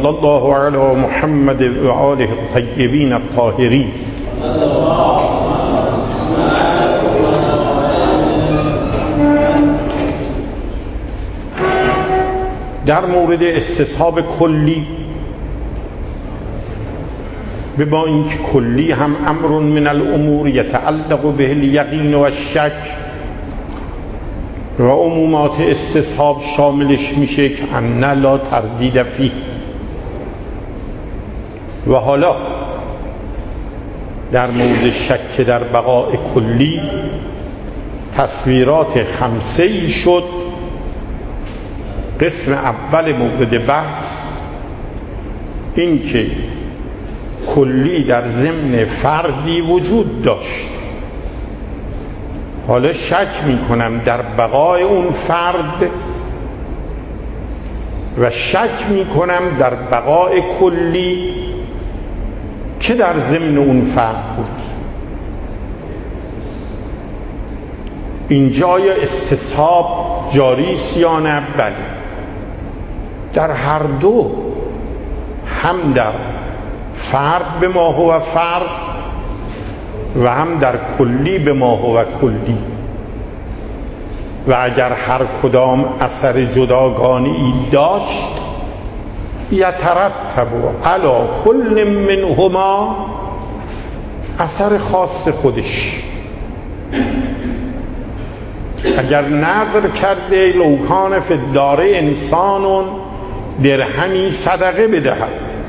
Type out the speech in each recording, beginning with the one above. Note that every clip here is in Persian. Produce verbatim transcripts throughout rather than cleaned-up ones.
صلی الله علی محمد و آله الطیبین الطاهرین. در مورد استصحاب کلی، به با اینکه کلی هم امر من الامور یتعلق به الیقین و الشک و عمومات استصحاب شاملش میشه که ان لا تردید فیه. و حالا در مورد شک در بقاء کلی تصویرات خمسه ای شد. قسم اول مورد بحث این که کلی در ضمن فردی وجود داشت. حالا شک میکنم در بقای اون فرد و شک میکنم در بقای کلی که در ضمن اون فرد بود. اینجا یا استصحاب جاری است یا نه؟ بله، در هر دو، هم در فرد به ما هو فرد و هم در کلی به ما هو کلی. و اگر هر کدام اثر جداگانه‌ای داشت یترتب علی کل منهما اثر خاص خودش. اگر نظر کرده لو کان فی الدار انسان درهمی صدقه بدهد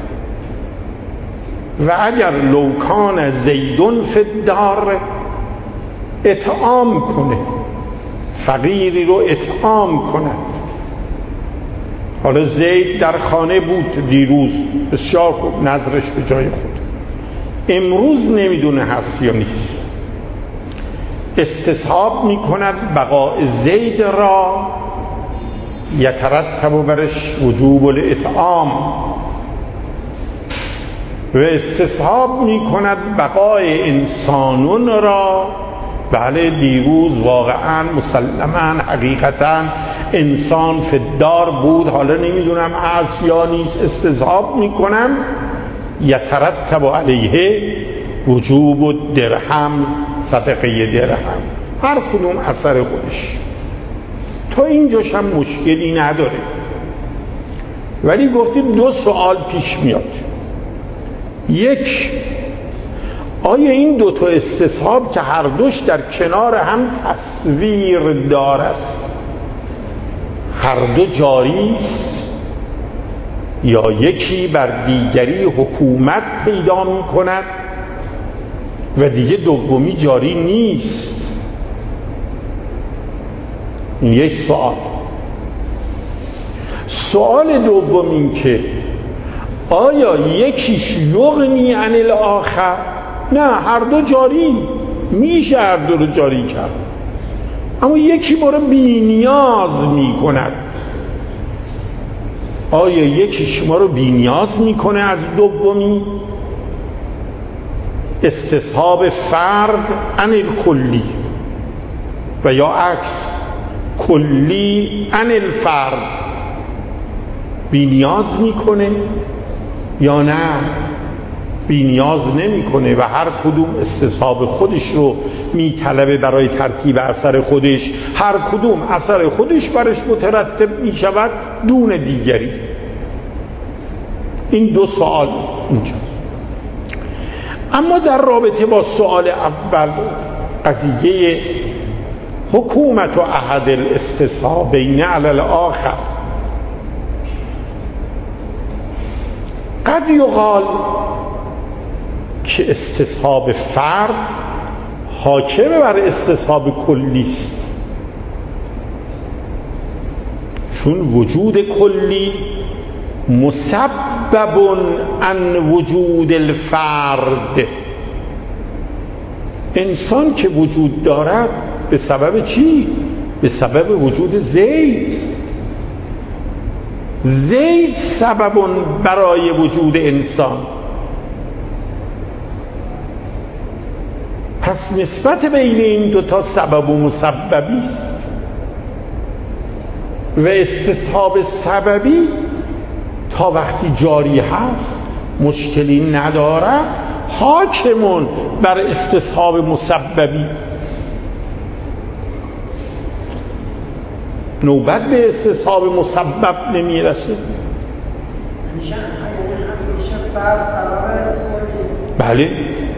و اگر لو کان زیدون فی الدار اطعام کنه، فقیری رو اطعام کند. حالا زید در خانه بود دیروز، بسیار خوب، نظرش به جای خود. امروز نمیدونه هست یا نیست. استصحاب میکند بقاء زید را، یترتب برش وجوب الاطعام. و استصحاب میکند بقای انسانون را. بله، دیروز واقعا مسلما حقیقتا انسان فدار بود، حالا نمیدونم هست یا نیست. استصحاب میکنم یترتب علیه وجوب درهم، صدقه درهم، هر کدوم اثر خودش. تا اینجاش هم مشکلی نداره. ولی گفتیم دو سوال پیش میاد. یک، آیا این دو تا استصحاب که هر دوش در کنار هم تصویر دارد، هر دو جاری است یا یکی بر دیگری حکومت پیدا می کند و دیگه دومی جاری نیست؟ این یک سوال. سوال دوم این که آیا یکیش یغنی عن الاخر؟ نه، هر دو جاری، میشه هر دو رو جاری کرد، اما یکی ما رو بی نیاز می کند. آیا یکیش ما رو بی نیاز می کنه از دومی؟ استصحاب فرد عن الکلی و یا عکس، کلی عن الفرد بی نیاز می کنه یا نه؟ بی نیاز نمی کنه و هر کدوم استصحاب خودش رو می طلبه برای ترتیب اثر خودش. هر کدوم اثر خودش برش مترتب می شود دون دیگری. این دو سوال اینجاست. اما در رابطه با سوال اول، قضیه حکومت و احد الاستصحابین علی الاخر، قد یقال که استصحاب فرد حاکم بر استصحاب کلی است، چون وجود کلی مسبب عن وجود الفرد. انسان که وجود دارد به سبب چی؟ به سبب وجود زید. زید سبب برای وجود انسان. پس نسبت بین این دوتا سبب و مسببی است و استصحاب سببی تا وقتی جاری هست مشکلی ندارد، حاکمون بر استصحاب مسببی. نوبت به استصحاب مسبب نمیرسه. بله،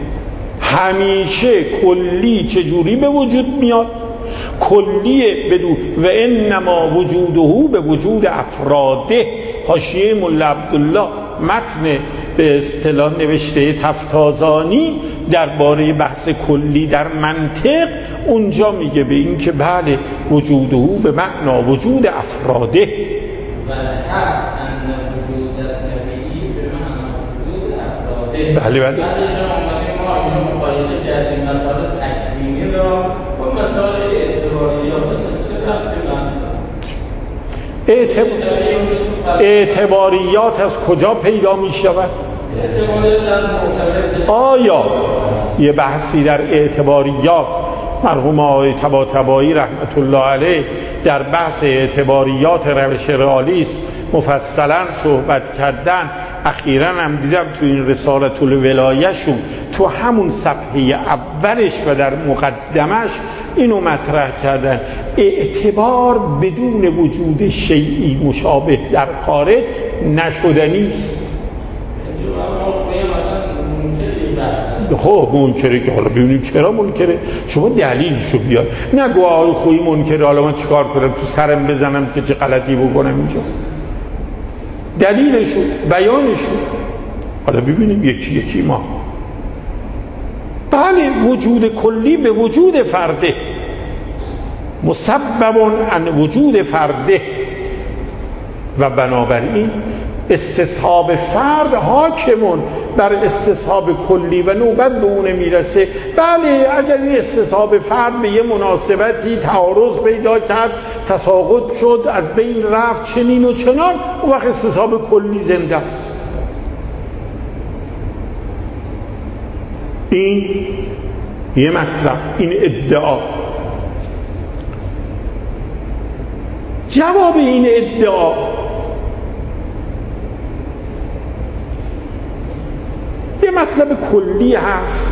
همیشه کلی چجوری به وجود میاد؟ کلیه بدون و انما وجوده به وجود افراده. حاشیه مولا عبدالله متن به اصطلاح نوشته تفتازانی درباره بحث کلی در منطق اونجا میگه به این که بله وجوده به معنا وجود افراده و الحق ان وجود طبیعی به معنا وجود افراده. بله بله. بعدش اومدیم ما اینو مقایسه کردیم مسائل تکوینی را با مسائل اعتباریات. چه ربطی اعتبار... اعتباریات از کجا پیدا می شود؟ آیا یه بحثی در اعتباریات مرحوم آقای طباطبایی رحمت الله علیه در بحث اعتباریات روش رئالیسم مفصلا صحبت کردن؟ اخیراً هم دیدم تو این رسالت الولایه‌شون تو همون صفحه اولش و در مقدمش اینو مطرح کردن. اعتبار بدون وجود شیئی مشابه در خارج نشدنی است. خب منکره که حالا ببینیم چرا منکره، شما دلیلشو بیار. نگو آقای خویی منکره حالا من چیکار کنم تو سرم بزنم که چه غلطی بکنم اینجا. دلیلشو بیانشو حالا ببینیم یکی یکی ما. بله وجود کلی به وجود فرده مسبب عن وجود فرده و بنابراین استصحاب فرد حاکمون بر استصحاب کلی و نوبت به اون میرسه. بله اگر این استصحاب فرد به یه مناسبتی تعارض پیدا کرد، تساقط شد، از بین رفت، چنین و چنان، اون وقت استصحاب کلی زنده است. این یه مطلب، این ادعا. جواب این ادعا یه مطلب کلی هست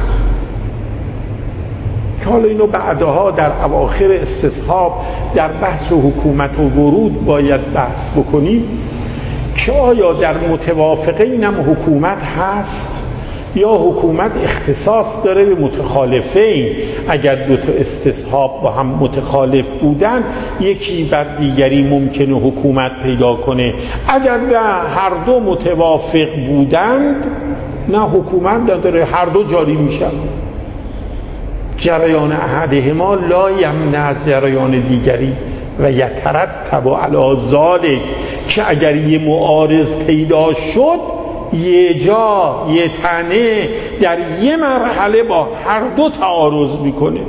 که حالا اینو بعدها در اواخر استصحاب در بحث حکومت و ورود باید بحث بکنیم که آیا در متوافقین هم حکومت هست یا حکومت اختصاص داره به متخالفین. اگر دو تا استصحاب با هم متخالف بودن یکی بر دیگری ممکنه حکومت پیدا کنه. اگر به هر دو متوافق بودند نه حکومت نداره، هر دو جاری میشن. جریان احدهما لا یمنع از جریان دیگری و یترتب علی ذلک، که اگر یه معارض پیدا شد یه جا یه تنه در یه مرحله با هر دو تعارض میکنه.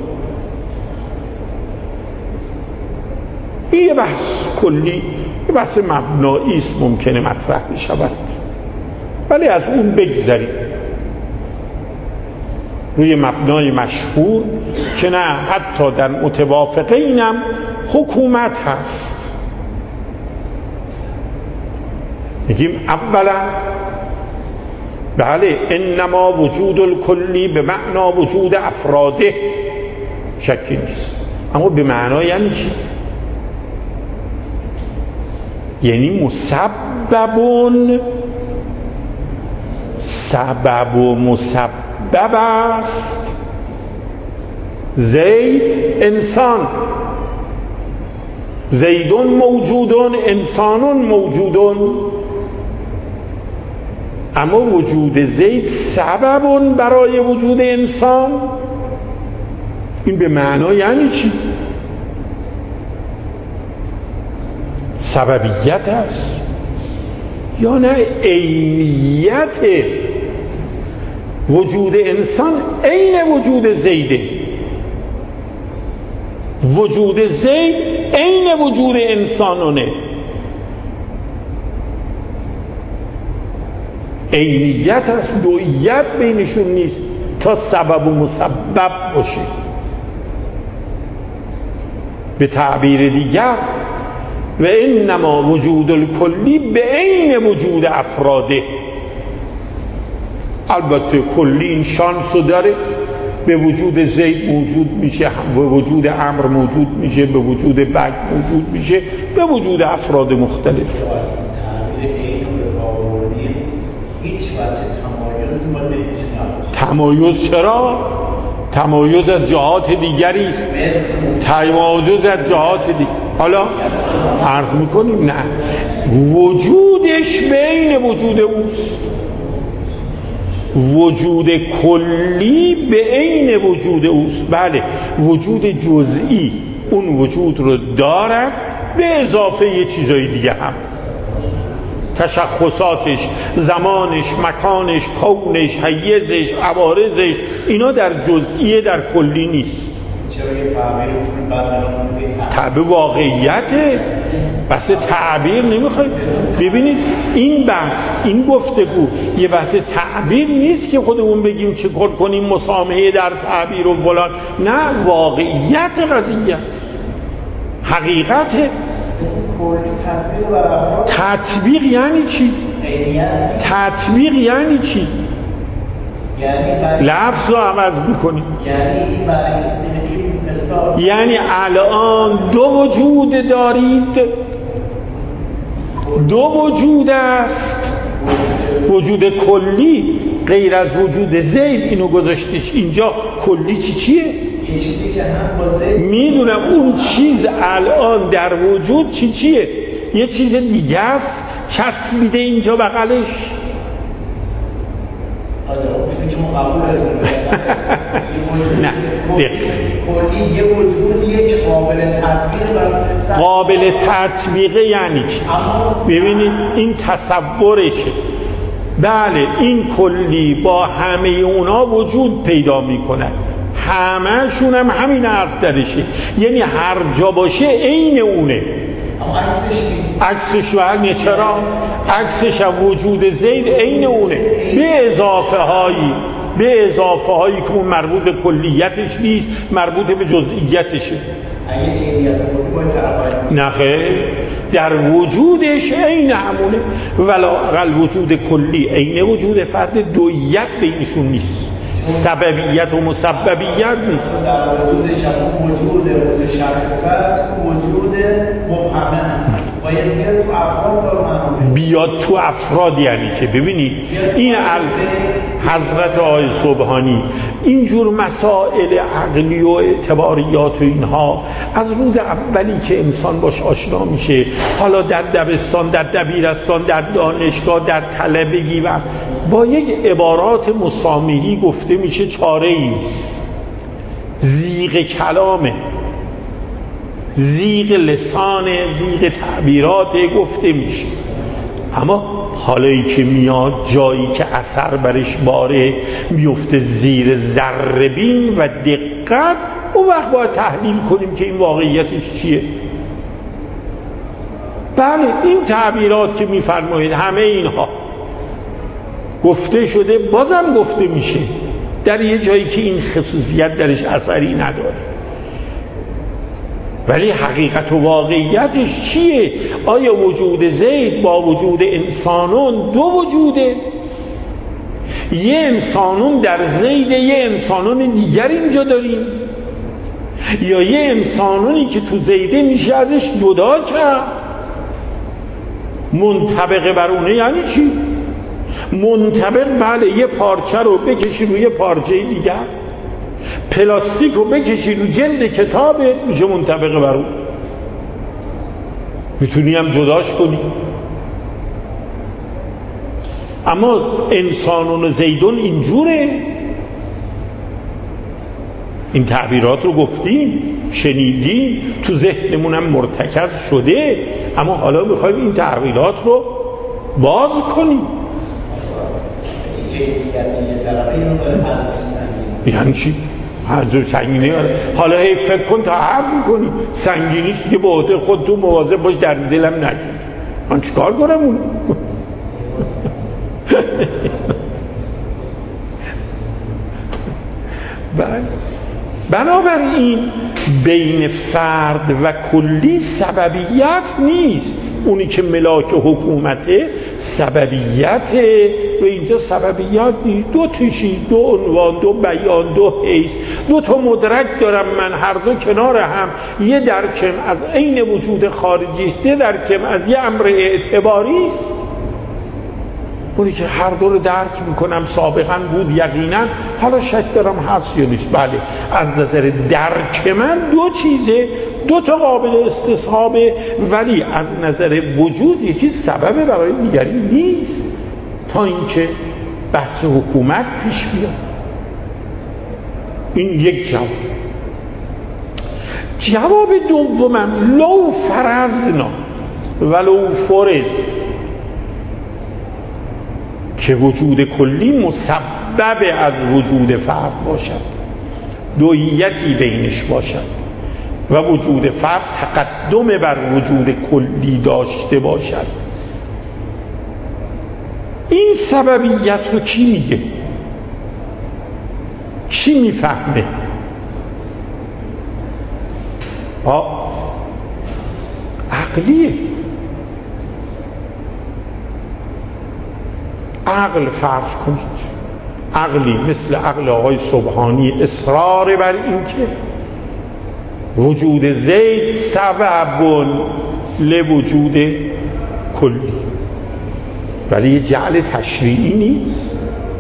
این یه بحث کلی، یه بحث مبنایی است ممکنه مطرح بشود، ولی از اون بگذاریم روی مبنای مشهور که نه حتی در متوافقینم حکومت هست. میگیم اولا بله انما وجود الکلی به معنا وجود افراده، شکی نیست. اما به معنا یعنی چی؟ یعنی مسببون، سبب و مسبب است. زید انسان، زیدون موجودون، انسانون موجودون، اما وجود زید سببون برای وجود انسان. این به معنا یعنی چی؟ سببیت است یا نه عینیت وجود انسان عین وجود زیده. وجود زید عین وجود انسانونه. عینیت است، دویت بینشون نیست تا سبب و مسبب باشه. به تعبیر دیگر و انما وجود الکلی به عین وجود افراده. البته کلی این شانس رو داره، به وجود زید موجود میشه، به وجود عمر موجود میشه، به وجود بک موجود میشه، به وجود افراد مختلف. تمایز چرا؟ تمایز از جهات دیگری است. تمایز از جهات دیگر. حالا عرض میکنیم نه، وجودش بین وجود اوست. وجود کلی به عین وجود اوست. بله، وجود جزئی اون وجود رو دارد به اضافه یه چیزای دیگه هم، تشخصاتش، زمانش، مکانش، کونش، حیزش، عوارضش، اینا در جزئیه، در کلی نیست. تعبیر واقعیته، بحث تعبیر نمیخواید. ببینید این بحث، این گفتگو یه بحث تعبیر نیست که خودمون بگیم چه کار کنیم مسامحه در تعبیر و فلان. نه، واقعیت قضیه است، حقیقته. تطبیق یعنی چی؟ تطبیق یعنی چی؟ لفظ رو عوض میکنیم. یعنی الان دو وجود دارید، دو وجود است. وجود کلی غیر از وجود زید، اینو گذاشتش اینجا. کلی چی چیه؟ میدونم اون چیز الان در وجود چی چیه، یه چیز دیگه است چسبیده اینجا بغلش. نه، کلی یه وجود، یک قابل تطبیق. قابل تطبیقه یعنی چی؟ ببینید این تصورشه. بله، این کلی با همه اونا وجود پیدا میکنه، همه شون هم همین حرف درشه، یعنی هر جا باشه عین اونه. اما عکسش نیست. عکسش برمیه. چرا؟ عکسش هم وجود زید عین اونه، به اضافه هایی به اضافه هایی که اون مربوط به کلیتش نیست، مربوط به جزئیتشه. اگه عینیت بود باید طرفای نه خیر، در وجودش عین همونه. ولی وجود کلی عین وجود فرد، دویت بینشون نیست، سببیت و مسببیت نیست. در وجودش هم وجود وجود شخص است، وجود مبهم است. باید بیاد تو افراد داره. بیاد تو افراد یعنی که ببینید این حضرت آقای سبحانی اینجور مسائل عقلی و اعتباریات و اینها از روز اولی که انسان باش آشنا میشه، حالا در دبستان، در دبیرستان، در دانشگاه، در طلبگی، و با یک عبارات مسامحی گفته میشه چاره ای نیست. زیغ کلامه، زیغ لسانه، زیغ تعبیرات گفته میشه. اما حالایی که میاد جایی که اثر برش باره میفته زیر ذره بین و دقت، اون وقت باید تحلیل کنیم که این واقعیتش چیه. بله، این تعبیرات که میفرمایید همه اینها گفته شده، بازم گفته میشه در یه جایی که این خصوصیت درش اثری نداره. ولی حقیقت و واقعیتش چیه؟ آیا وجود زید با وجود انسانون دو وجوده؟ یه انسانون در زید، یه انسانون دیگر اینجا داریم، یا یه انسانونی که تو زیده میشه ازش جدا کرد؟ منطبق بر اونه یعنی چی؟ منطبق، بله، یه پارچه رو بکشی روی یه پارچه دیگر، پلاستیک رو بکشی رو جلد کتابت، میشه منطبق بر اون. میتونی هم جداش کنی. اما انسانون زیدون اینجوره. این تعبیرات رو گفتیم، شنیدیم، تو ذهنمون هم مرتکز شده، اما حالا میخوایم این تعبیرات رو باز کنیم. یعنی چی؟ حضور سنگینی هاره. حالا هی فکر کن تا حرف کنی سنگینیش که به عهده خود تو مواظب باش در دلم نگیر. من چیکار کنم اون؟ بله بنابراین بین فرد و کلی سببیت نیست. اونی که ملاک حکومته سببیته و اینجا سببیت نیست. دو تشی، دو عنوان، دو بیان، دو حیث، دو تا مدرک دارم من، هر دو کنار هم، یه درکم از عین وجود خارجی است، یه درکم از یه امر اعتباری است. اونی که هر دو رو درک میکنم سابقا بود یقینا، حالا شک دارم هست یا نیست. بله، از نظر درک من دو چیزه، دو تا قابل استصحابه، ولی از نظر وجود یکی سبب برای دیگری نیست تا اینکه بحث حکومت پیش بیاد. این یک جواب. جواب دومم لو فرضنا ولو فرض که وجود کلی مسبب از وجود فرد باشد، دویتی بینش باشد و وجود فرد تقدم بر وجود کلی داشته باشد. این سببیت رو کی میگه؟ کی میفهمه؟ آه عقلیه. عقل فرض کنید، عقلی مثل عقل آقای سبحانی اصرار بر این که وجود زید سبب لوجود کلی، ولی یه جعل تشریعی نیست.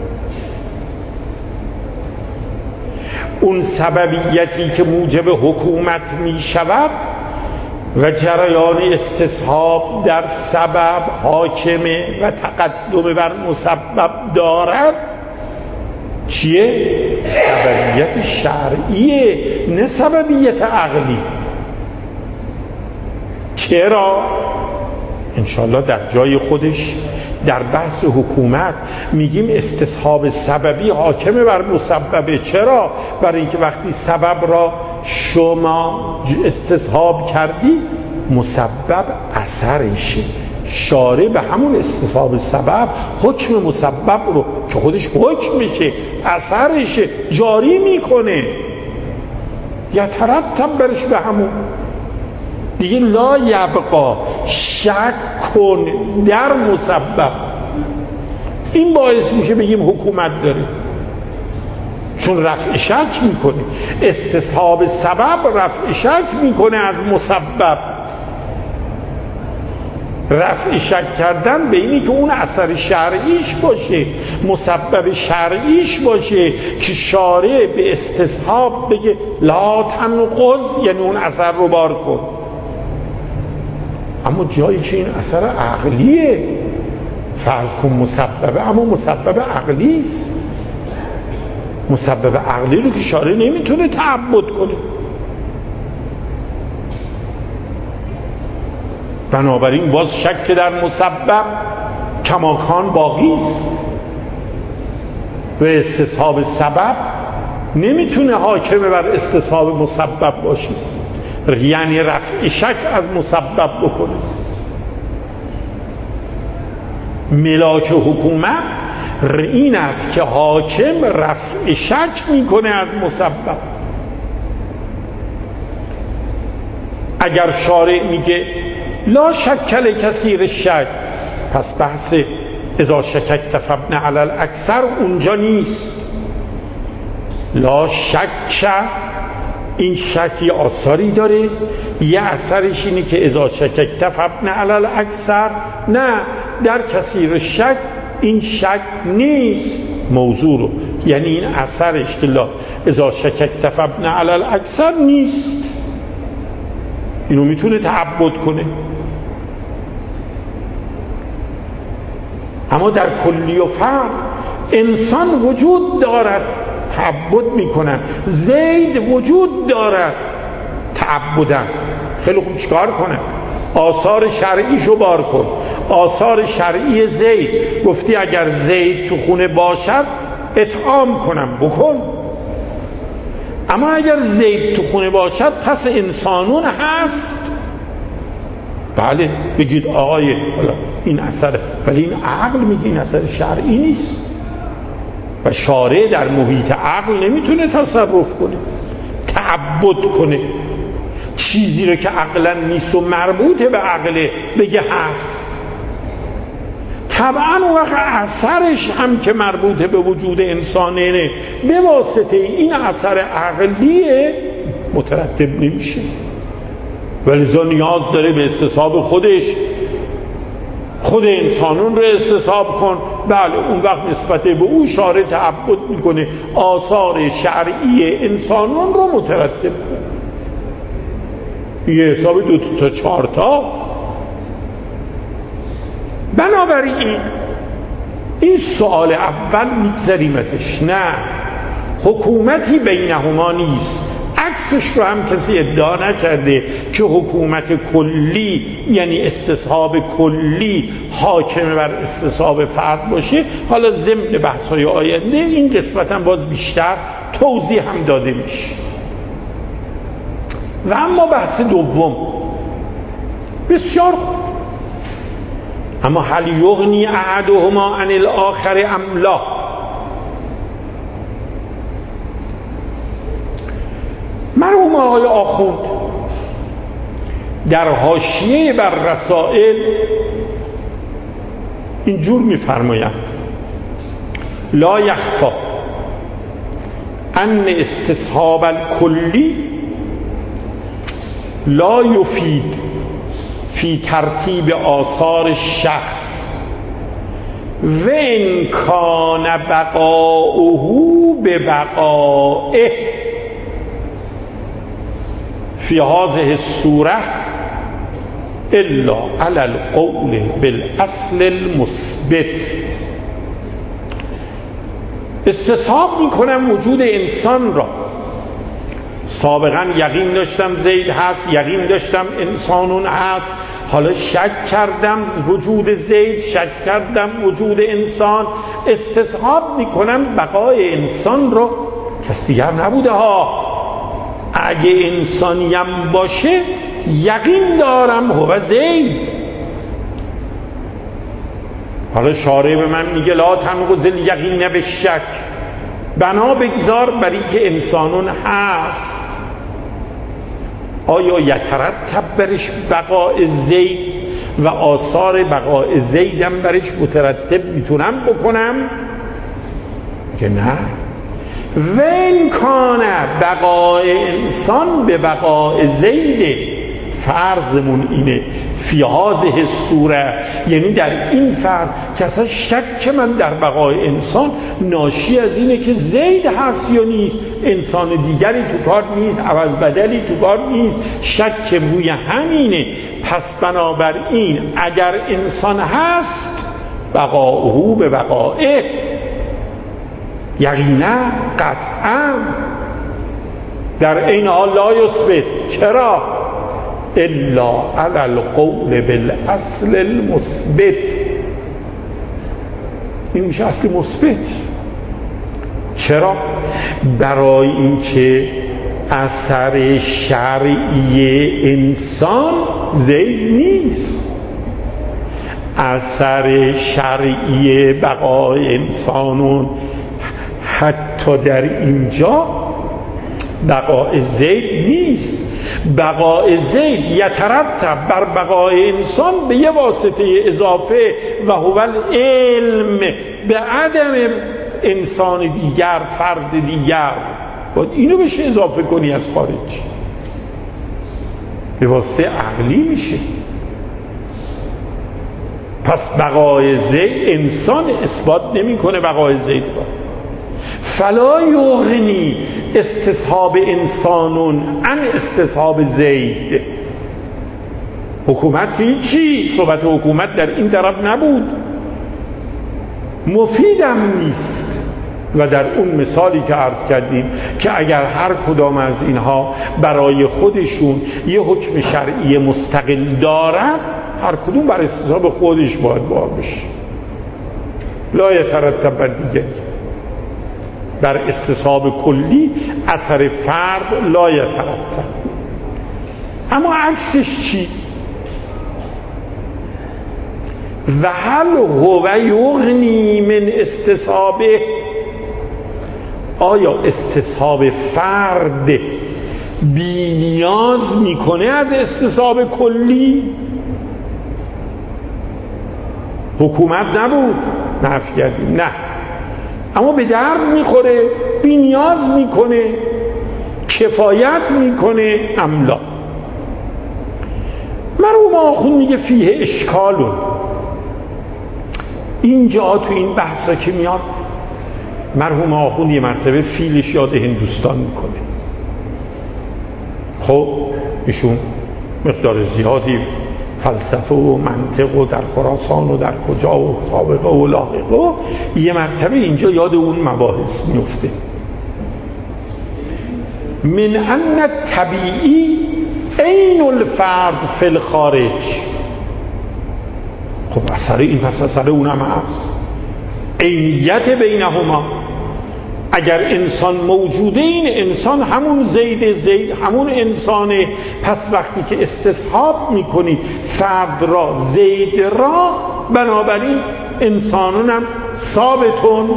اون سببیتی که موجب حکومت می شود و جریان استصحاب در سبب حاکمه و تقدم بر مسبب دارد چیه؟ سببیت شرعیه، نه سببیت عقلی. چرا؟ انشالله در جای خودش در بحث حکومت میگیم استصحاب سببی حاکمه بر مسببه. چرا؟ برای اینکه وقتی سبب را شما استصحاب کردی مسبب اثرشه، شارع به همون استصحاب سبب حکم مسبب رو که خودش حکمشه اثرشه جاری میکنه، یترتب برش به همون دیگه. لا یبقا شک کن در مسبب. این باعث میشه بگیم حکومت داره، چون رفع شک میکنه. استصحاب سبب رفع شک میکنه از مسبب. رفع شک کردن به اینی که اون اثر شرعیش باشه، مسبب شرعیش باشه که شارع به استصحاب بگه لا تنقض، یعنی اون اثر رو بار کن. اما جایی که این اثر عقلیه، فرض کن مسببه، اما مسبب عقلی است. مسبب عقلی رو که شارع نمیتونه تعبد کنه. بنابراین باز شک در مسبب کماکان باقی است و استصحاب سبب نمیتونه حاکم بر استصحاب مسبب باشه، یعنی رفع شک از مسبب بکنه. ملاک حکومت این است که حاکم رفع شک میکنه از مسبب. اگر شارع میگه لا شک لکثیر شک، پس بحث اذا شککت فابن علی الاکثر اونجا نیست. لا شک، این شکی آثاری داره، یه اثرش اینه که اذا شککت فابن علی الاکثر، نه در کثیر شک این شک نیست موضوع رو، یعنی این اثرش که لا اذا شککت فابن علی الاکثر نیست، اینو میتونه تعبد کنه. اما در کلی و فرد انسان وجود دارد تعبد میکنن، زید وجود دارد تعبدن. خیلی خوب چیکار کنن؟ آثار شرعیشو بار کن. آثار شرعی زید گفتی اگر زید تو خونه باشد اطعام کنم، بکن. اما اگر زید تو خونه باشد پس انسانون هست. بله بگید آقای این اثر، ولی این عقل میگه این اثر شرعی نیست و شارع در محیط عقل نمیتونه تصرف کنه. تعبد کنه، چیزی رو که عقلا نیست و مربوط به عقله بگه هست. طبعا اون وقت اثرش هم که مربوط به وجود انسانه به واسطه این اثر عقلیه مترتب نمیشه، ولذا نیاز داره به استصحاب خودش. خود انسانون رو استصحاب کن، بله اون وقت نسبت به او شارع تعبد میکنه، آثار شرعی انسانون رو مترتب کن. یه حساب دو تا چهار تا. بنابراین این سوال اول میگذاریم ازش، نه حکومتی بینهما نیست. عکسش رو هم کسی ادعا نکرده که حکومت کلی یعنی استصحاب کلی حاکم بر استصحاب فرد باشه. حالا ضمن بحث‌های آینده این قسمت هم باز بیشتر توضیح هم داده میشه. و اما بحث دوم بسیار خوب، اما هل یغنی احدهما عن الاخر ام لا؟ مرحوم آقای آخوند در حاشیه بر رسائل اینجور می‌فرمایند: لا یخفی ان استصحاب الکلی لا یفید فی ترتیب آثار الشخص و ان کان بقاؤه ببقائه فی هذه الصوره الا علی القول بالاصل المثبت. استصحاب میکنم وجود انسان را، سابقا یقین داشتم زید هست، یقین داشتم انسانون هست، حالا شک کردم وجود زید، شک کردم وجود انسان. استصحاب میکنم بقای انسان رو، کس دیگر نبوده ها. اگه انسانیم باشه یقین دارم هو زید. حالا شارع به من میگه لا تنقض الیقین بالشک، بنا بگذار بر این که انسانون هست. آیا یترتب برش بقای زید و آثار بقای زیدم برش مترتب میتونم بکنم؟ که نه. و ان کان بقای انسان به بقای زید، فرضمون اینه فی هذه الصوره، یعنی در این فرض که اصلا شک من در بقای انسان ناشی از اینه که زید هست یا نیست، انسان دیگری تو کار نیست، عوض بدلی تو کار نیست، شک روی همینه. پس بنابراین اگر انسان هست بقاؤه به بقائه، یقینا قطعا در این حال لا یثبت. چرا؟ الا علی القول بالاصل المثبت. این میشه اصل مثبت. چرا؟ برای اینکه اثر شرعی انسان زید نیست. اثر شرعی بقای انسانون حتی در اینجا بقای زید نیست. بقای زید یترتب بر بقای انسان به یه واسطه اضافه و هو العلم به عدم انسان دیگر، فرد دیگر. باید اینو بشه اضافه کنی از خارج، به واسطه عقلی میشه. پس بقای زید انسان اثبات نمیکنه بقای زید را. فلا یغنی استصحاب انسانون عن استصحاب زید. حکومت چی؟ صحبت حکومت در این طرف نبود، مفیدم نیست. و در اون مثالی که عرض کردیم که اگر هر کدام از اینها برای خودشون یه حکم شرعی مستقل دارن، هر کدوم بر استصحاب خودش باید بار بشه، لا یترتب بر دیگری. بر استصحاب کلی اثر فرد لا یترتب. اما عکسش چی؟ و هل هو یغنی من استصحابه؟ آیا استصحاب فرد بی نیاز میکنه از استصحاب کلی؟ حکومت نبود نفی کردیم، نه، اما به درد میخوره، بی نیاز میکنه، کفایت میکنه، املا. مرحوم آخوند میگه فیه اشکالون. اینجا تو این بحثا که میاد مرحوم آخوند یه مرتبه فیلش یاد هندوستان میکنه. خب ایشون مقدار زیادی فلسفه و منطق و در خراسان و در کجا و سابقه و لاحقه و یه مرتبه اینجا یاد اون مباحث میفته. من ان طبیعی عین الفرد فی الخارج. خب اثر این پس اثر اونم هست، عینیت بینهما. اگر انسان موجوده، این انسان همون زید زید همون انسانه، پس وقتی که استصحاب میکنی فرد را زید را، بنابراین انسانون هم ثابتون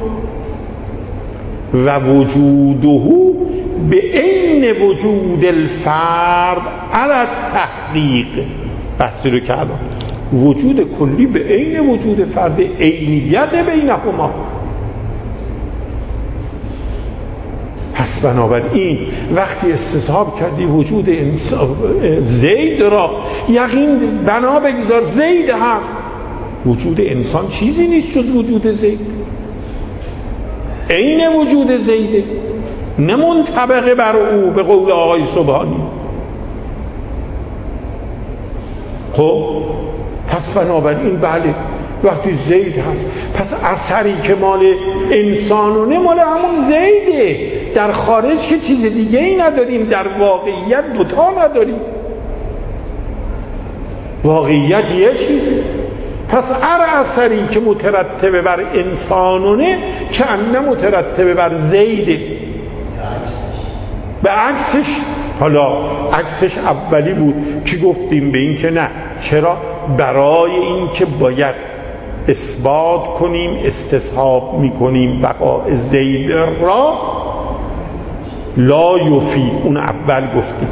و وجوده به عین وجود الفرد علی تحقیق. بحثی رو کردم، وجود کلی به عین وجود فرد، عینیت بینهما. پس بنابراین وقتی استصحاب کردی وجود زید را، یقین بنا بگذار زید هست. وجود انسان چیزی نیست جز وجود زید، عین وجود زیده، نه منطبق بر او به قول آقای سبحانی. خب پس بنابراین بله وقتی زید هست، پس اثری که مال انسانونه مال همون زیده. در خارج که چیز دیگه ای نداریم، در واقعیت دوتا نداریم، واقعیت یه چیزه. پس هر اثری که مترتبه بر انسانونه که انه مترتبه بر زیده، به عکسش. حالا عکسش اولی بود که گفتیم به این که نه. چرا؟ برای این که باید اثبات کنیم، استصحاب میکنیم بقاء زید را لا یفید. اون اول گفتیم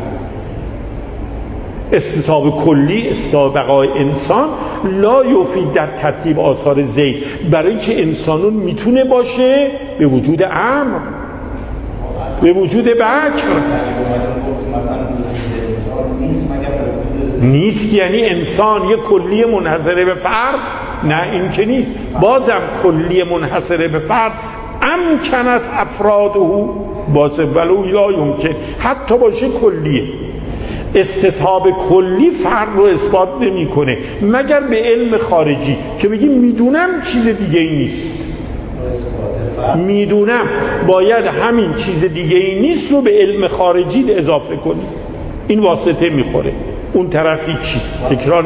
استصحاب کلی، استصحاب بقاء انسان لا یفید در ترتیب آثار زید، برای اینکه انسانون میتونه باشه به وجود امر، به وجود بکر. نیست یعنی انسان یه کلی منحصره به فرد؟ نه این که نیست. بازم کلی منحصره به فرد امکنت افراده بازه ولو لا یمکن، حتی باشه کلیه. استصحاب کلی فرد رو اثبات نمی کنه مگر به علم خارجی که بگیم میدونم چیز دیگه ای نیست، میدونم باید همین چیز دیگه ای نیست رو به علم خارجی اضافه کنی. این واسطه میخوره. اون طرفی چی؟ تکرار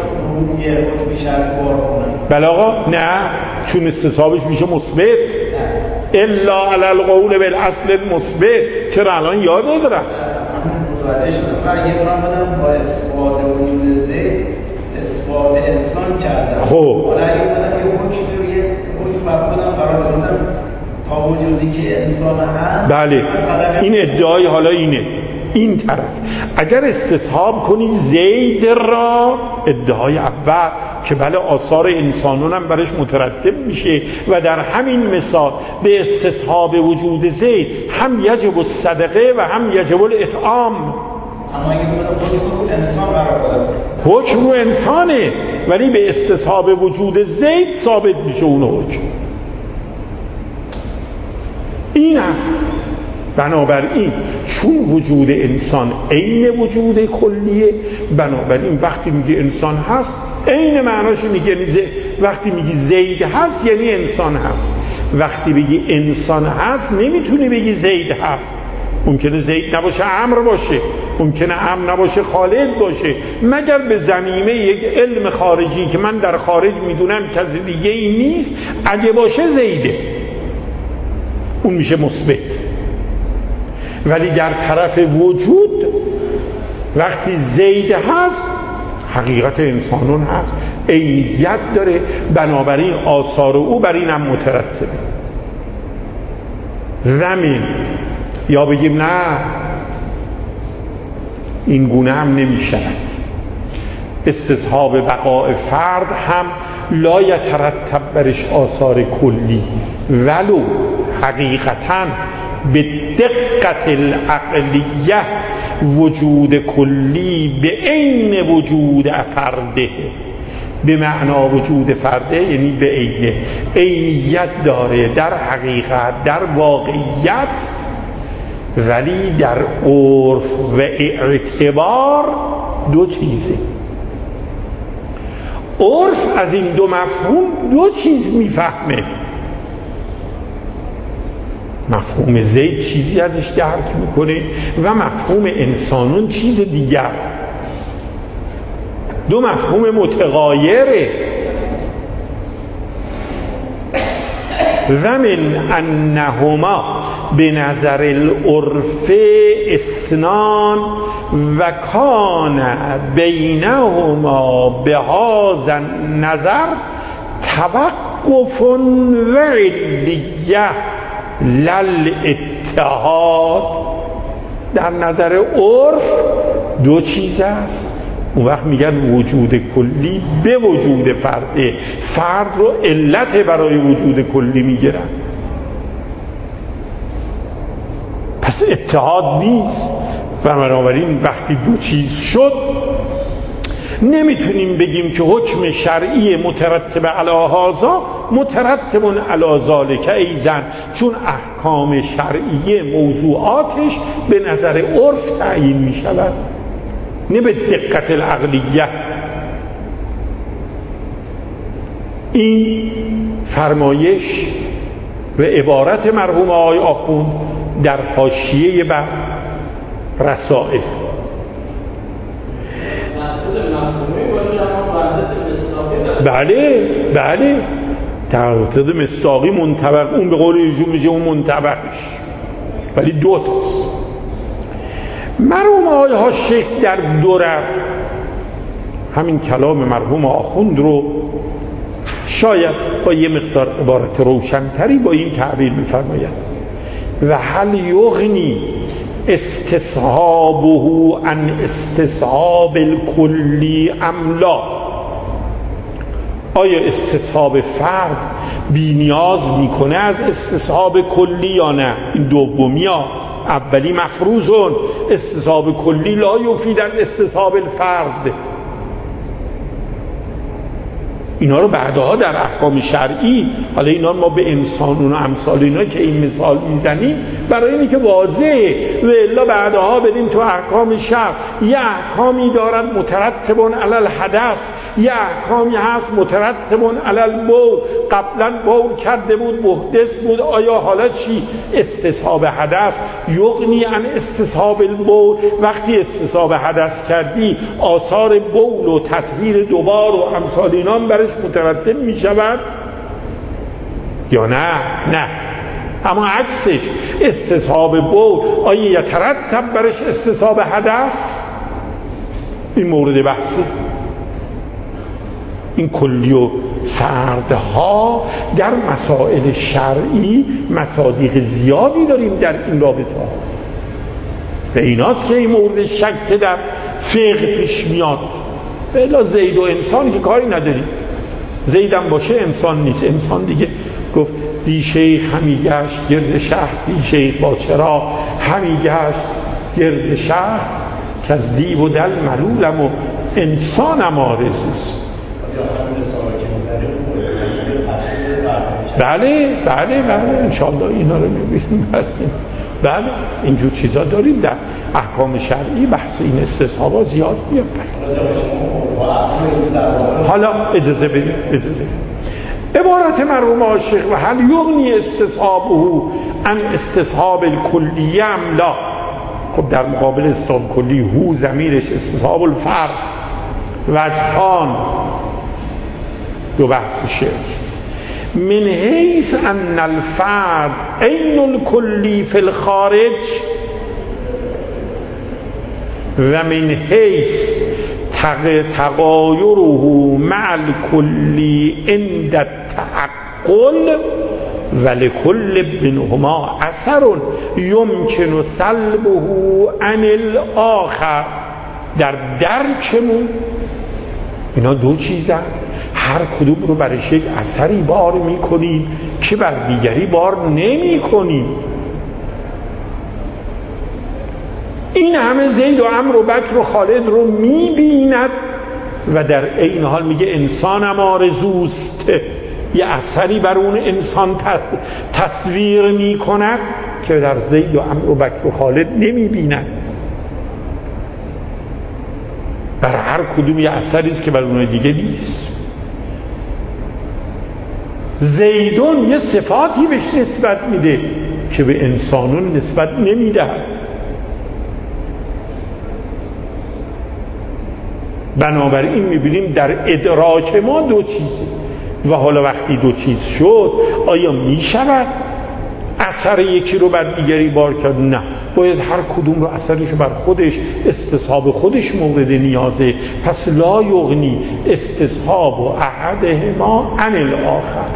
بله آقا، نه، چون استصحابش میشه مثبت. الا علی القول بالاصل المثبت. چرا الان یاد ندارم متوجه شدم. یه بارم بدم با اثبات وجود زید اثبات انسان کردم. خب حالا اگه بدم یه حکم رو یه حکم بودم قرار دادم تا وجودی که انسان هست. بله این ادعای حالا اینه. این طرف اگر استصحاب کنی زید را، ادعای اول که بله آثار انسانون هم برش مترتب میشه و در همین مثال به استصحاب وجود زید هم یجب الصدقه و هم یجب الاطعام. اما اگه بودم حکم رو انسان قرار دادم، حکم رو انسانه ولی به استصحاب وجود زید ثابت میشه اون حکم. این هم بنابراین چون وجود انسان عین وجود کلیه، بنابراین وقتی میگه انسان هست عین معناش میگه وقتی میگی زید هست یعنی انسان هست. وقتی بگی انسان هست نمیتونی بگی زید هست. ممکنه زید نباشه امر باشه، ممکنه امر نباشه خالد باشه، مگر به ضمیمه یک علم خارجی که من در خارج میدونم کسی دیگه ای نیست، اگه باشه زیده، اون میشه مثبت. ولی در طرف وجود وقتی زید هست حقیقت انسانون هست، عینیت داره، بنابراین آثار او بر اینم مترتبه. زمین یا بگیم نه این گونه هم نمی شود. استصحاب بقاء فرد هم لا یترتب برش آثار کلی، ولو حقیقتاً به دقت العقلیه وجود کلی به عین وجود فرده، به معنا وجود فرده یعنی به عینه، عینیت داره در حقیقت، در واقعیت، ولی در عرف و اعتبار دو چیزه. عرف از این دو مفهوم دو چیز میفهمه. مفهوم زید چیزی ازش درک میکنه و مفهوم انسانون چیز دیگر. دو مفهوم متغایره. و من انهما به نظر العرف اسنان و کان بینهما به هذا النظر توقف و علیه لل اتحاد. در نظر عرف دو چیز است. اون وقت میگن وجود کلی به وجود فرده، فرد رو علت برای وجود کلی میگیرن. پس اتحاد نیست. و بنابراین وقتی دو چیز شد نمیتونیم بگیم که حکم شرعی مترتب علی هذا مترتب علی ذالک ایضا، چون احکام شرعی موضوعاتش به نظر عرف تعیین میشود، نه به دقت العقلیه. این فرمایش و عبارت مرحوم آقای آخوند در حاشیه بر رسائل. بله بله تعدد مصداقی منطبق، اون به قول ایشون میشه اون منطبقش، ولی دو تاست. مرحوم آقای حاشیه در درر همین کلام مرحوم آخوند رو شاید با یه مقدار عبارت روشنتری با این تعبیر می‌فرماید: و هل یغنی استصحابه عن استصحاب الکلی ام لا؟ آیا استصحاب فرد بی نیاز میکنه از استصحاب کلی یا نه؟ این دومی ها. اولی مفروضون استصحاب کلی لا یفید استصحاب الفرد. اینا رو بعدها در احکام شرعی، حالا اینا ما به انسانون و امثال اینا که این مثال میزنیم برای اینه که واضحه، و الا بعدها بریم تو احکام شرع. یه احکامی دارن مترتبون علی الحدث، یه احکامی هست مترتبون علی البول. قبلا بول کرده بود، محدث بود، آیا حالا چی؟ استصحاب حدث یغنی عن استصحاب البول. وقتی استصحاب حدث کردی آثار بول و تطهیر دوبار و امثال اینا برش مترتب می شود یا نه؟ نه. اما عکسش استصحاب بول آیا یترتب برش استصحاب حدث؟ این مورد بحثه. این کلی و فردها در مسائل شرعی مصادیق زیادی داریم در این رابطه ها، و ایناست که این مورد شک در فقه پیش میاد. بلا زید و انسان که کاری نداریم، زیدم باشه انسان نیست. انسان دیگه گفت دی شیخ همی گشت گرد شهر، دی شیخ با چرا همی گشت گرد شهر، که از دیو و دل ملولم و انسانم آرزوست. بله بله بله انشاءالله اینا رو میبینیم. بله بله اینجور چیزا داریم در احکام شرعی. بحث این استصحابا زیاد میاد. حالا اجازه بدید اجازه بدید عبارت مرحوم عاشق: و هل یغنی استصحابه عن استصحاب الکلی ام لا؟ خب در مقابل استصحاب کلی هو ضمیرش استصحاب الفرد، وجهان دو بحث شعر. من حیث ان الفرد عین الکلی فی الخارج، و من حیث تغایره مع الکلی عند التعقل، ولکل منهما اثر یمکن سلبه عن الاخر. در درکمون. اینا دو چیزن، هر کدوم رو برش یک اثری بار میکنیم که بر دیگری بار نمی کنیم. این همه زید و عمرو و بکر و خالد رو میبیند و در این حال میگه انسانم آرزوست، یه اثری بر اون انسان تصویر میکند که در زید و عمرو و بکر و خالد نمیبیند. بر هر کدوم یه اثری است که بر اون دیگه نیست. زیدون یه صفاتی بهش نسبت میده که به انسانون نسبت نمیده. بنابراین میبینیم در ادراک ما دو چیزه و حالا وقتی دو چیز شد آیا میشود اثر یکی رو بر دیگری بار کرد؟ نه، باید هر کدوم رو اثرش بر خودش، استصحاب خودش مورد نیازه. پس لا یغنی استصحاب و احدهما عن الاخر.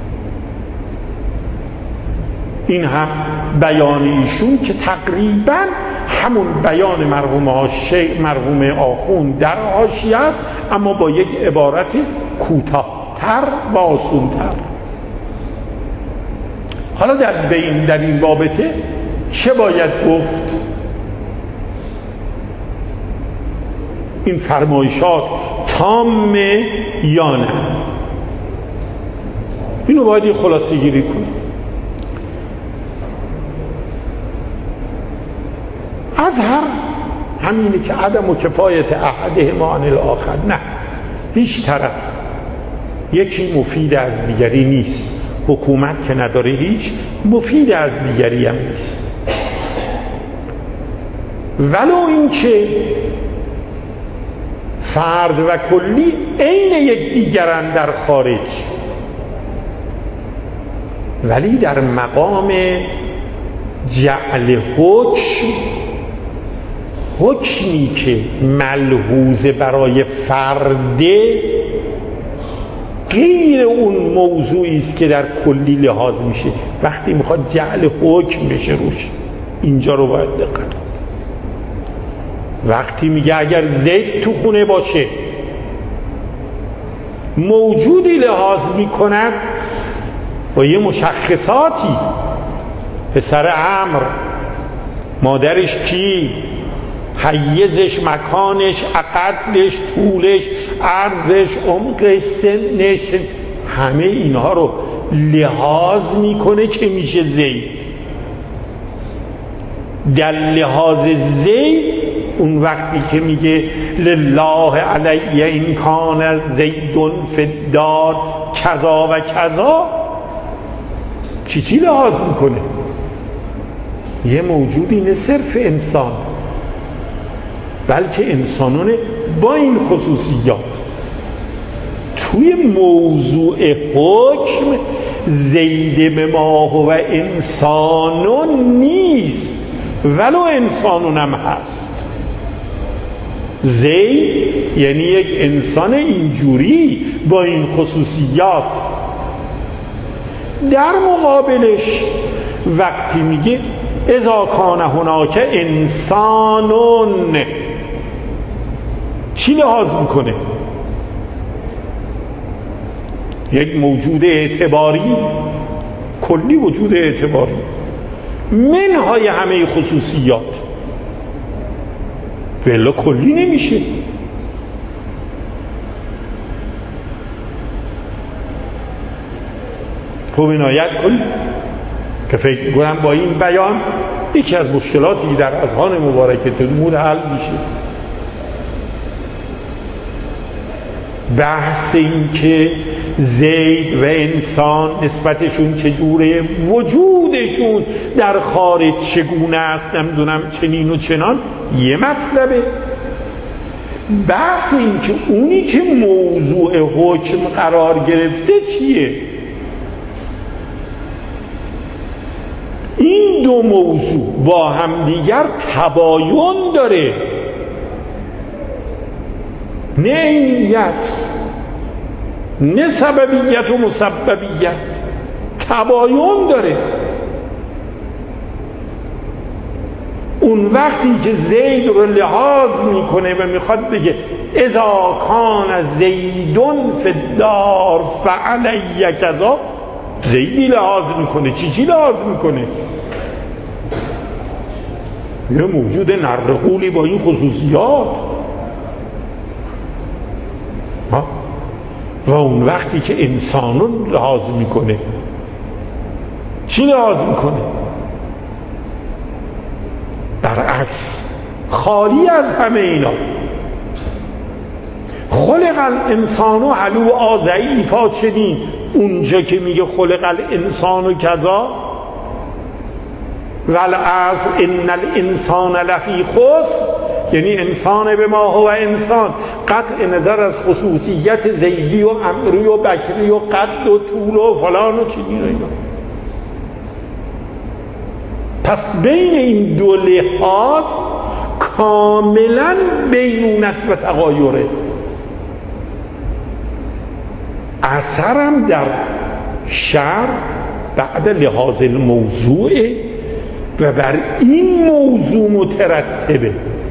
این هم بیان ایشون که تقریبا همون بیان مرحوم حاشیه مرحوم آخوند در حاشیه است، اما با یک عبارت کوتاه‌تر و آسان‌تر. حالا در بین در این رابطه چه باید گفت؟ این فرمایشات تامه یا نه؟ اینو باید یه خلاصه گیری کنیم. از هر همینه که عدم و کفایت احدهما عن الاخر. نه، هیچ طرف یکی مفید از دیگری نیست. حکومت که نداره هیچ مفید از دیگری هم نیست. ولو اینکه فرد و کلی عین یک دیگرن در خارج، ولی در مقام جعل حکم، حکمی که ملحوظ برای فرده غیر اون موضوعی است که در کلی لحاظ میشه. وقتی میخواد جعل حکم بشه روش، اینجا رو باید دقت کنید. وقتی میگه اگر زید تو خونه باشه موجودی لحاظ میکند با یه مشخصاتی، پسر عمرو، مادرش کی، حیزش، مکانش، عقدش، طولش، عرضش، عمقش، سنش، همه اینها رو لحاظ میکنه که میشه زید. در لحاظ زید اون وقتی که میگه لله علی این کان زیدون فی الدار کذا و کذا، چی چی لحاظ میکنه؟ یه موجودی نه صرف انسان، بلکه انسانونه با این خصوصیات. توی موضوع حکم زید به ما و انسانون نیست، ولو انسانون هم هست. زید یعنی یک انسان اینجوری با این خصوصیات. در مقابلش وقتی میگه اذا کان هناک انسانون، چی لحاظ میکنه؟ یک موجود اعتباری، کلی وجود اعتباری، منهای همه خصوصیات، ولی کلی نمیشه. خوب عنایت کن که فکر کنم با این بیان یکی از مشکلاتی در اذهان مبارکه تلمود حل میشه. بحث این که زید و انسان نسبتشون چجوره، وجودشون در خارج چگونه است، نمیدونم چنین و چنان، یه مطلبه. بحث این که اونی که موضوع حکم قرار گرفته چیه، این دو موضوع با هم دیگر تباین داره، نه عینیت، نه سببیت و مسببیت، تباین داره. اون اون وقتی که زید رو لحاظ میکنه و میخواد بگه اذا کان زیدون فی الدار فعلی کذا، زیدی لحاظ میکنه. چی چی لحاظ میکنه؟ یه موجود نرقولی با این خصوصیات. ها؟ و اون وقتی که انسانون لحاظ میکنه چی لحاظ میکنه؟ برعکس، خالی از همه اینا. خلق الانسان هلوعا ضعیفا، چنین اونجا که میگه خلق الانسان کذا والعصر ان الانسان لفی خسر، یعنی انسان به ما هو انسان، قطع نظر از خصوصیت زیدی و عمری و بکری و قد و طول و فلان و چنین اینا. پس بین این دو لحاظ کاملا بینونت و تغایره. اثرم در شرع بعد لحاظ الموضوع و بر این موضوع مترتبه.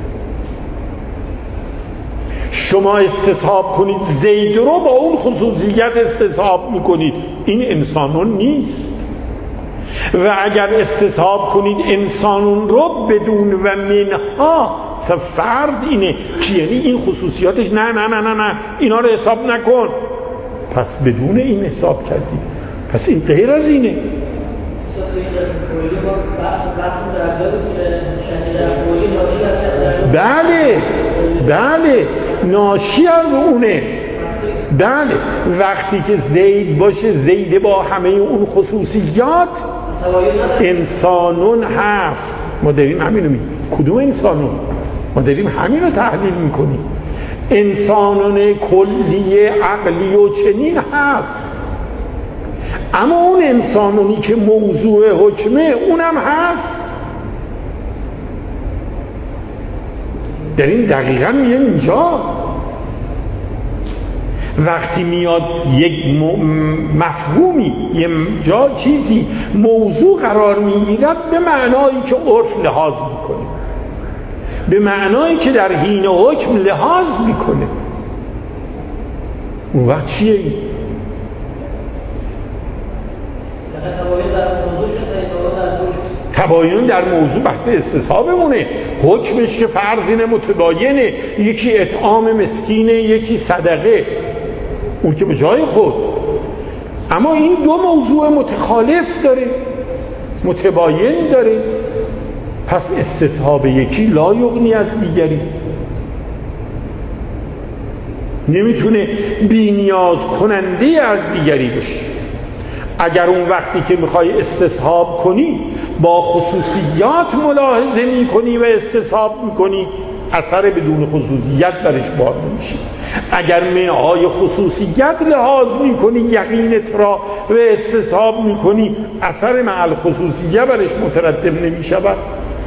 شما استصحاب کنید زید رو، با اون خصوصیت استصحاب میکنید، این انسانون نیست. و اگر استصحاب کنید انسانون رو بدون و منها، فرض اینه که یعنی این خصوصیاتش نه نه نه نه نه اینا رو حساب نکن، پس بدون این حساب کردید، پس این غیر از اینه. بله بله ناشی از اونه. بله وقتی که زید باشه، زید با همه اون خصوصیات، انسانون هست. ما داریم همینو میگیم. کدوم انسانون؟ ما داریم همینو تحلیل میکنیم. انسانون کلی عقلی و چنین هست، اما اون انسانونی که موضوع حکمه اونم هست. داریم دقیقا میگیم اینجا وقتی میاد یک مفهومی یه جا چیزی موضوع قرار میگیرد، به معنایی که عرف لحاظ میکنه، به معنایی که در حین حکم لحاظ میکنه، اون وقت چیه این؟ تباین در موضوع بحث استصحابمونه. حکمش که فرض اینه متباینه، یکی اطعام مسکینه یکی صدقه، اون که به جای خود. اما این دو موضوع متخالف داره، متباین داره، پس استصحاب یکی لا یغنی از دیگری، نمیتونه بی‌نیاز کننده از دیگری بشه. اگر اون وقتی که میخوای استصحاب کنی با خصوصیات ملاحظه میکنی و استصحاب میکنی، اثر بدون خصوصیت برش بار نمیشه. اگر منهای خصوصیت لحاظ میکنی یقینت را و استصحاب میکنی، اثر مع الخصوصیت برش مترتب نمیشود.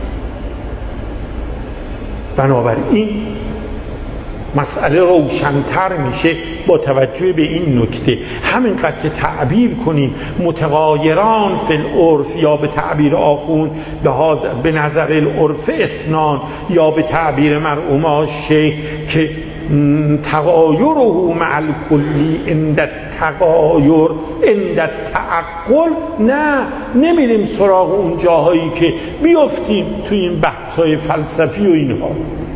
بنابراین مسئله روشن‌تر میشه با توجه به این نکته. همینقدر که تعبیر کنیم متغایران فی العرف، یا به تعبیر آخون به نظر العرف اسنان، یا به تعبیر مرحوم شیخ که تغایره مع الکلی عند التغایر عند التعقل، نه نمیریم سراغ اون جاهایی که بیفتیم توی این بحث‌های فلسفی و اینها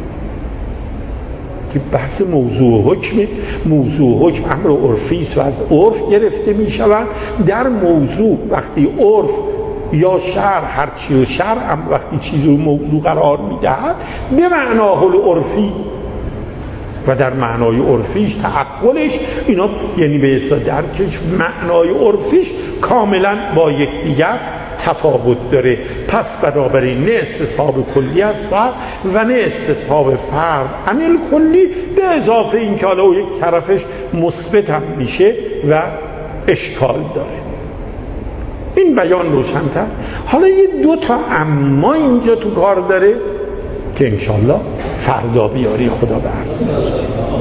که بحث موضوع حکم. موضوع حکم امر عرفی است و از عرف گرفته می شود. در موضوع وقتی عرف یا شرع، هرچی و شرع هم وقتی چیزی رو موضوع قرار می دهد به معناه العرفی و در معنای عرفیش تعقلش، اینا یعنی به اصطلاح درکش معنای عرفیش کاملا با یکدیگر تفاوت داره. پس بنابراین نه استصحاب کلی است فرد و نه استصحاب فرد عن کلی، به اضافه این که حالا یک طرفش مثبت هم میشه و اشکال داره. این بیان روشن‌تر. حالا یه دو تا اما اینجا تو کار داره که انشالله فردا بیاری خدا به عرض می‌رسونه.